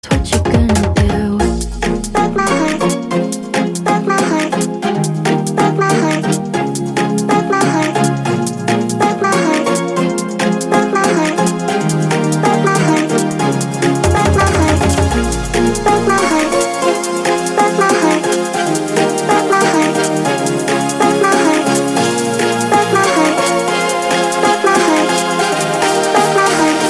What you gonna do? Break my heart, break my heart, break my heart, break my heart, break my heart, break my heart, break my heart, break my heart, break my heart, break my heart, break my heart, break my heart, break my heart, break my heart, break my heart.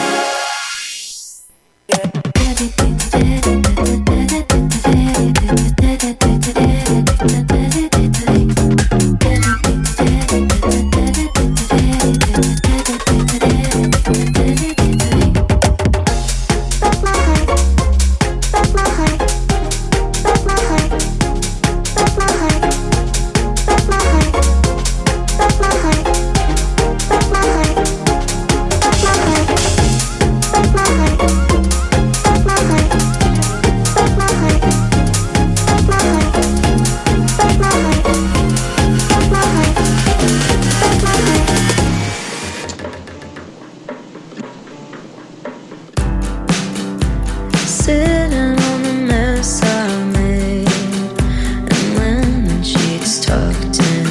Sitting on the mess I made, and lemon sheets tucked in.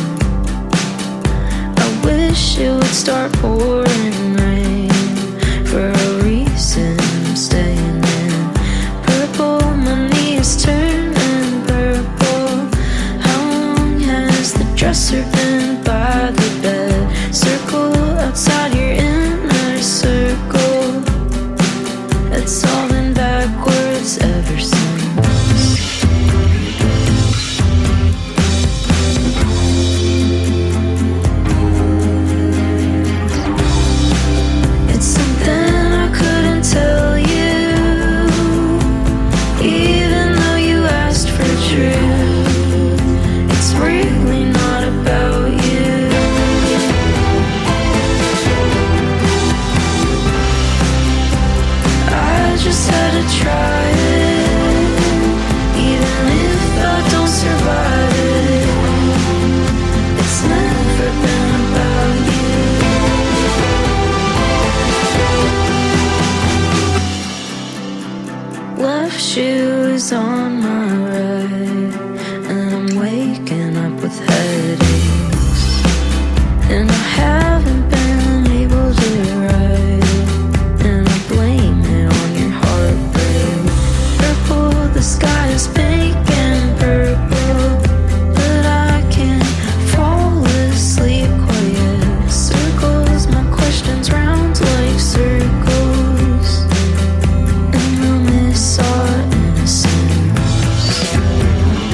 I wish it would start pouring rain. For a reason I'm staying in purple, my knees turning purple. How long has the dresser been by the bed? Circle outside your inner circle. It's all been backwards ever since. It's something I couldn't tell you, even though you asked for truth. It's really not about you. I just had to try it, even if I don't survive it. It's never been about you. Left shoe is on my right, and I'm waking up with headaches, and I haven't been able to write, and I blame it on your heartbreak. Purple, the sky is pink and purple, but I can't fall asleep quite yet. Circles, my questions round like circles, and I miss our innocence.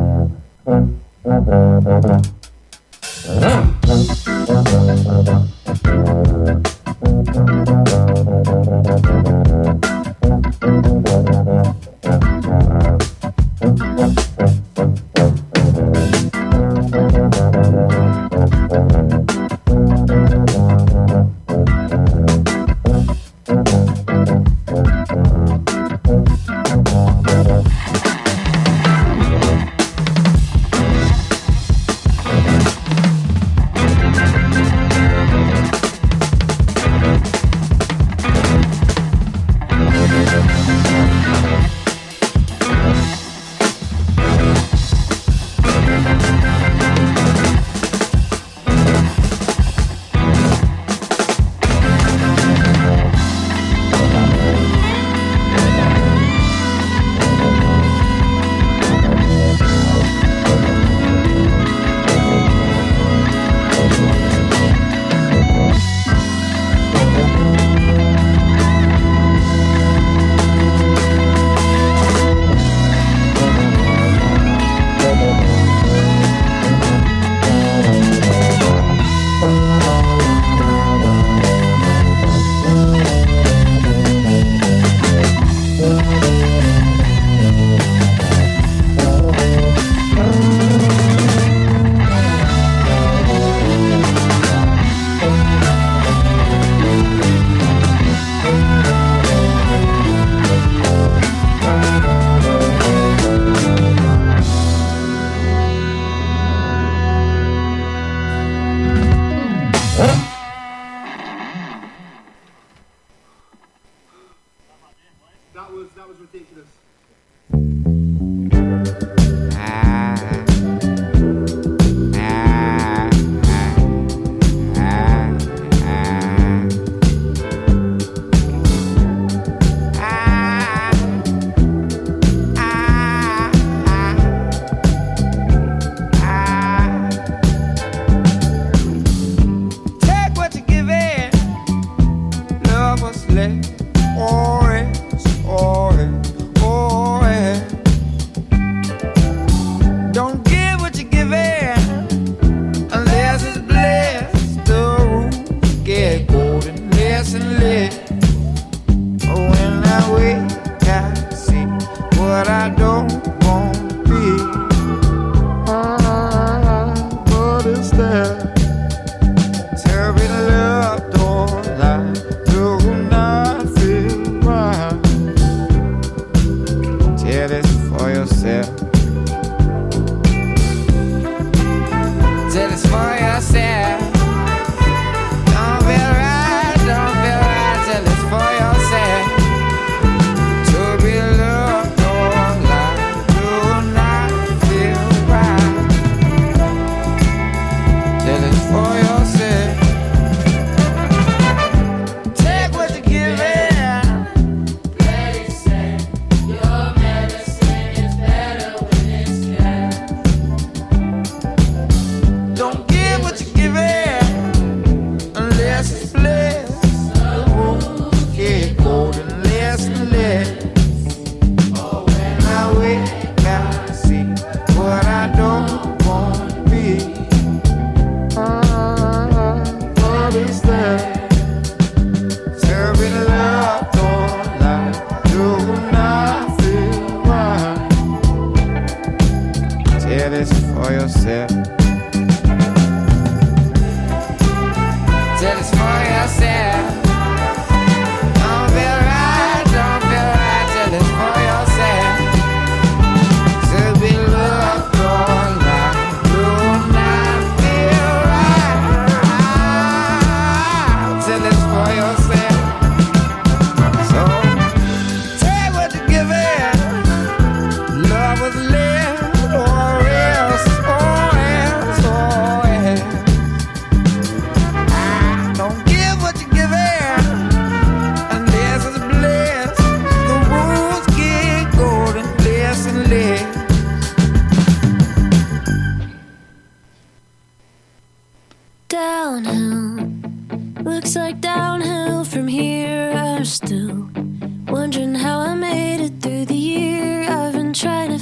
Still wondering how I made it through the year. I've been trying to find the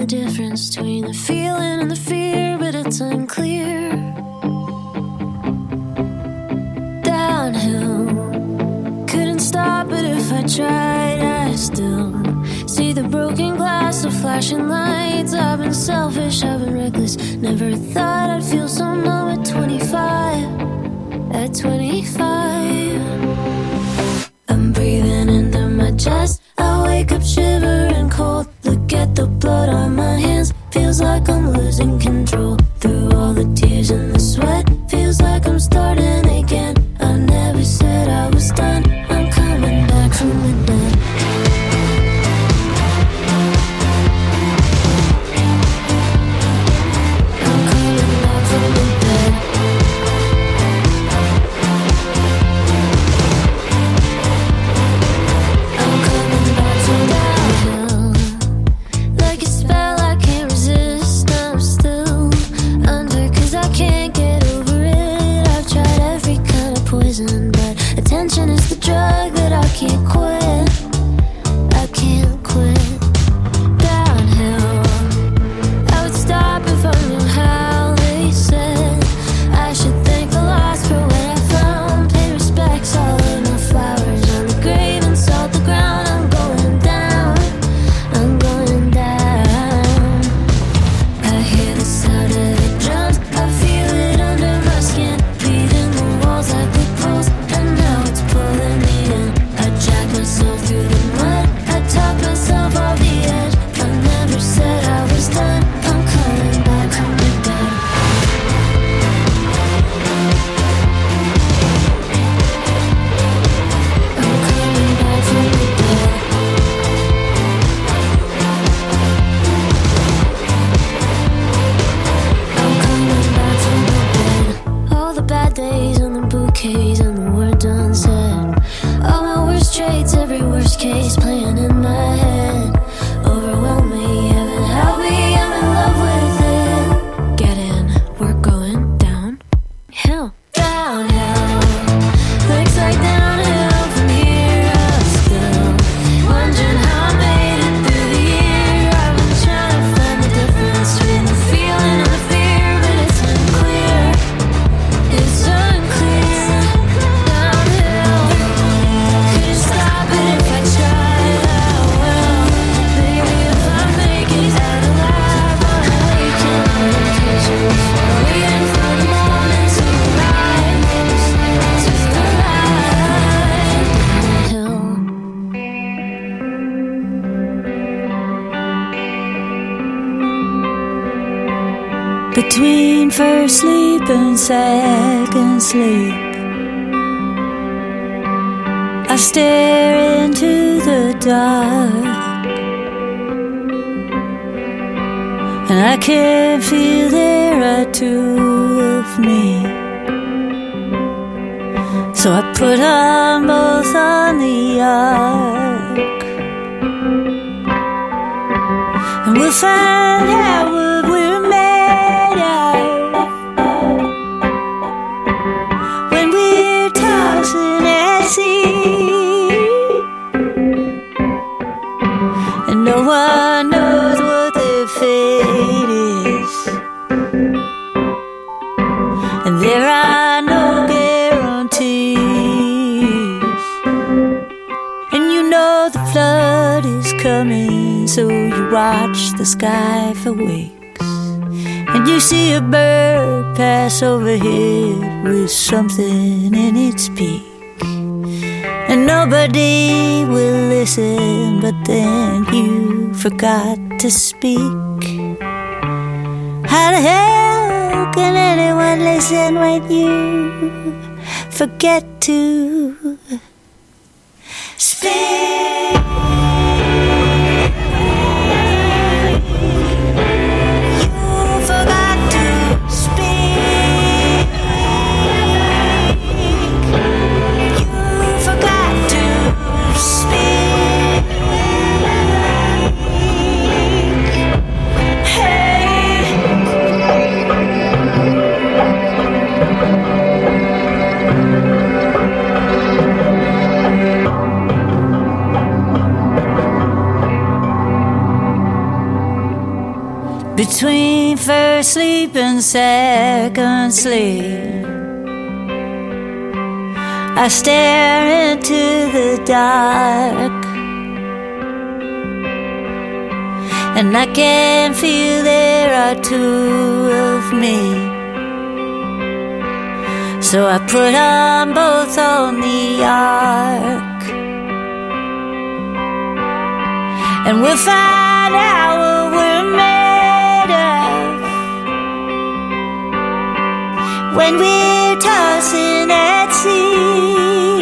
difference between the feeling and the fear, but it's unclear. Downhill, couldn't stop it if I tried. I still see the broken glass, the flashing lights. I've been selfish, I've been reckless. Never thought I'd feel so numb at 25. At 25, I'm breathing into my chest. I wake up shivering cold. Look at the blood on my hands. Feels like I'm losing control. Through all the tears and the sweat, feels like I'm starting again. I never said I was done. I'm coming back from the dead. I'm coming back from the dead. I'm coming back from downhill. Like a spell I can't resist. I'm still under, 'cause I can't get over it. I've tried every kind of poison, but attention is the drug that I can't quit. I can't quit. Downhill, I would stop if I knew how. They said I should thank the lost for what I found. Pay respects, all of my flowers on the grave and salt the ground. I'm going down, I'm going down. I hear the sound of the drums, I feel it under my skin. Beating the walls like the poles, and now it's pulling me in. I drag myself through the mud, I talk myself off the edge. I never said I was done. I'm coming back from the dead. I'm coming back from the dead. I'm coming back from the dead. All the bad days and the bouquets and the words unsaid. All my worst traits, every worst case playing in my head. Overwhelm me, heaven help me, I'm in love with it. Get in, we're going downhill. Downhill, looks like downhill from here. I'm still wondering how I made it through the year. I've been trying to find the difference between the feeling and the fear, but it's unclear. It's unclear. Downhill, couldn't stop it if I tried. I will. Maybe if I make it out alive, I'm waking up impatient, waiting for the moment to arrive. To arrive. Downhill. Between first sleep and second sleep, I stare into the dark, and I can feel there are two of me. So I put on both on the ark, and we'll find out what we're made of when we're tossing at sea, and no one knows what their fate is, and there are no guarantees. And you know the flood is coming, so you watch the sky for weeks, and you see a bird pass overhead with something in its beak, and nobody will listen, but then you forgot to speak. How the hell can anyone listen when you forget to speak? first sleep and second sleep. I stare into the dark, and I can feel there are two of me. So I put on both on the ark, and we'll find out what we're made of when we're tossing at sea.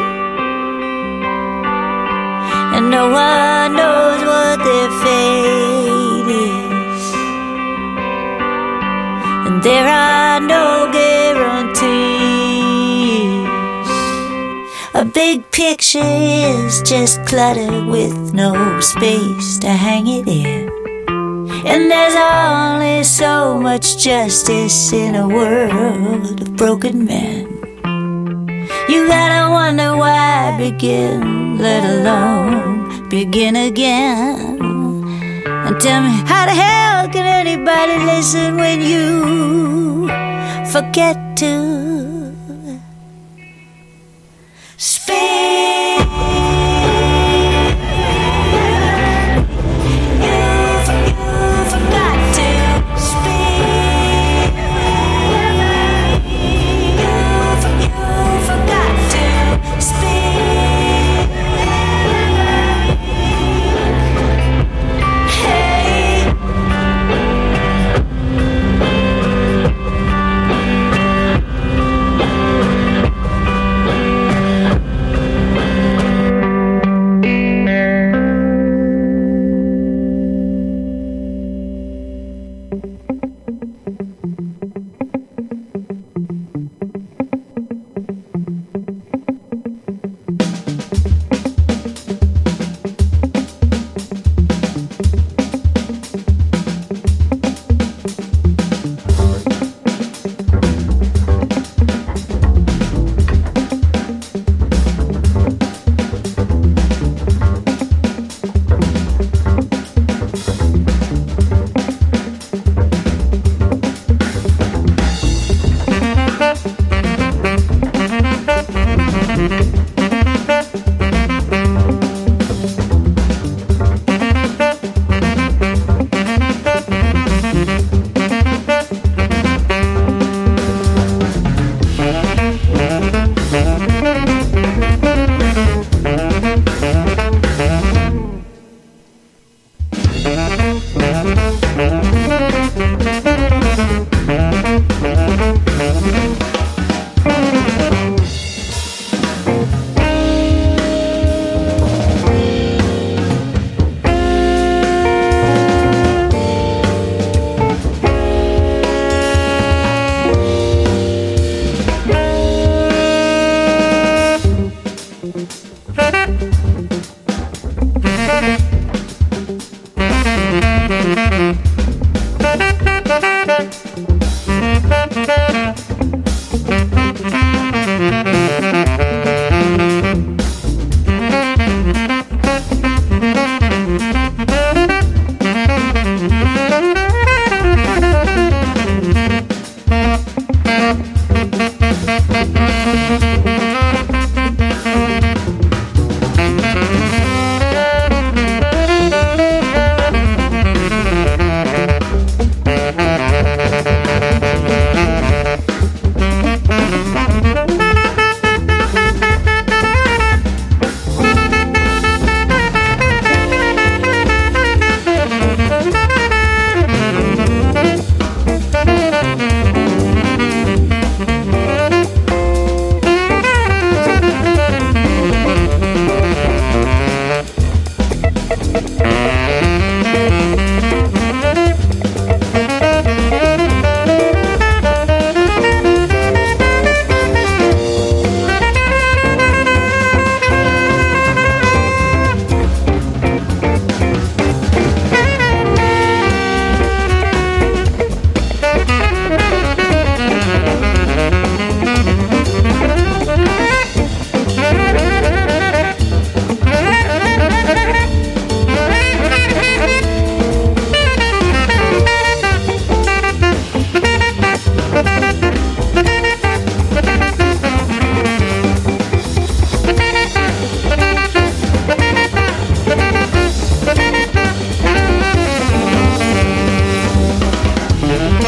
And no one knows what their fate is, and there are no guarantees. A big picture is just clutter with no space to hang it in, and there's only so much justice in a world of broken men. You gotta wonder why begin, let alone begin again. And tell me, how the hell can anybody listen when you forget to speak?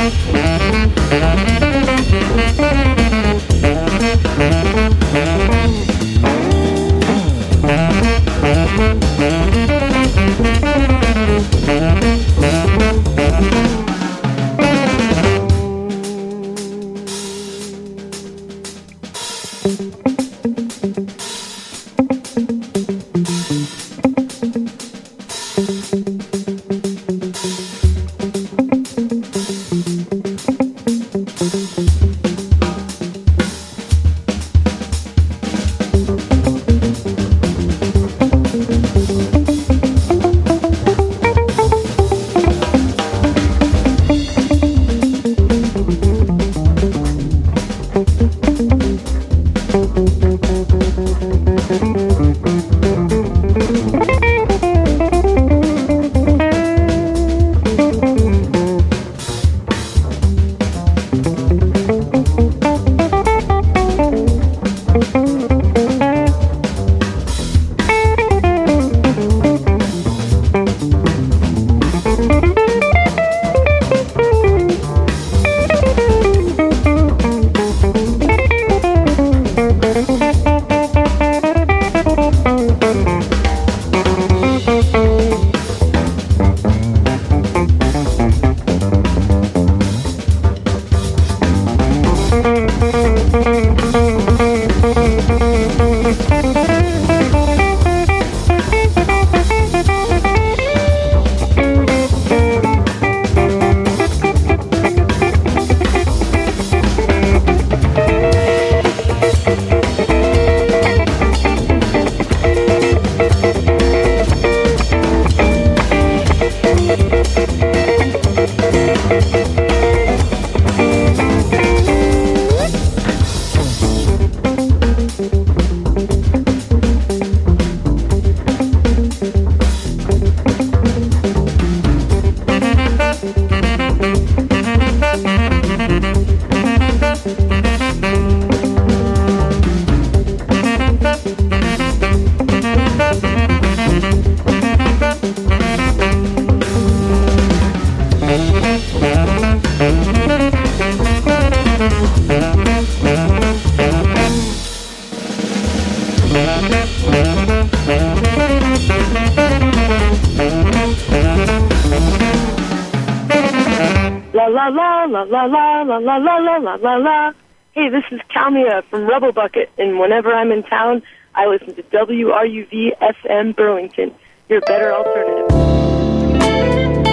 La la la la la la la la la la la la. Hey, this is Kalmia from Rebel Bucket, and whenever I'm in town, I listen to WRUV FM Burlington, your better alternative.